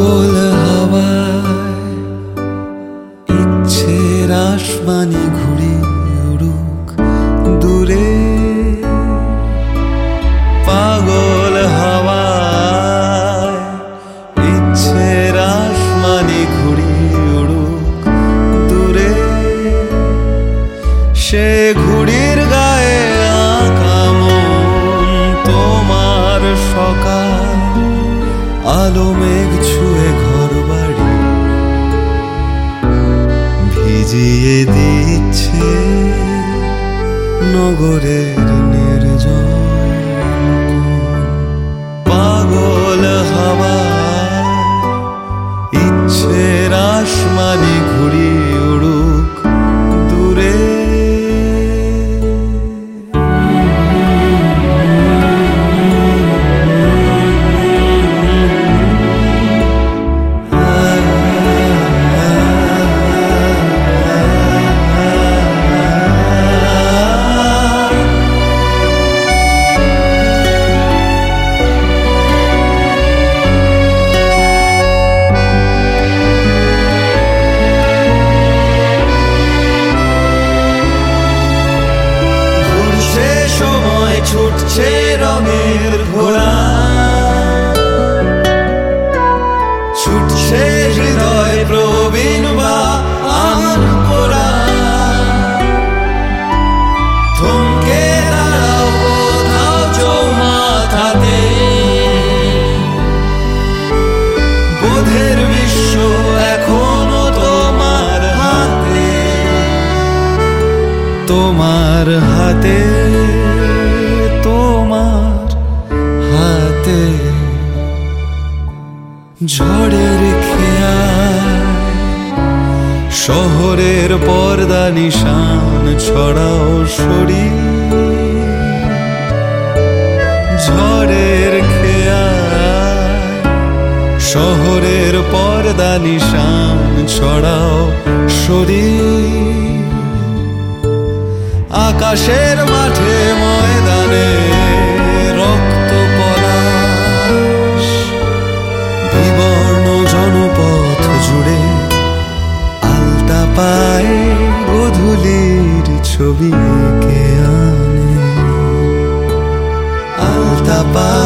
পাগল হাওয়ায় ইচ্ছের আসমানি ঘুড়ি উড়ুক দূরে, পাগল হাওয়ায় ইচ্ছের আসমানি ঘুড়ি উড়ুক দূরে। সে ঘুড়ির গায়ে আঁকা মন তোমার সকাল, আলো মেঘ ছুঁয়ে ঘর বাড়ি ভিজিয়ে দিচ্ছে নগরের নির্জন। পাগল হাওয়া ইচ্ছের আসমানি ঘুড়ি উড়ুক দূরে। ছুটছে রঙের ঘোড়া, ছুটছে হৃদয় প্রবীণ বা আমার পোড়া। থমকে দাঁড়াও কোথাও চৌমাথাতে, বোধের বিশ্ব এখনো তোমার হাতে, তোমার হাতে, তোমার হাতে। ঝড়ের খেয়াল শহরের পর্দা নিশান ছড়াও শরীর, ঝড়ের খেয়াল শহরের পর্দা নিশান ছড়াও শরীর। আকাশের মাঠে ময়দানে রক্ত পলাশ, বিবর্ণ জনপথ জুড়ে আলতা পায়ে গোধূলির ছবি কে আনে, আলতা পায়ে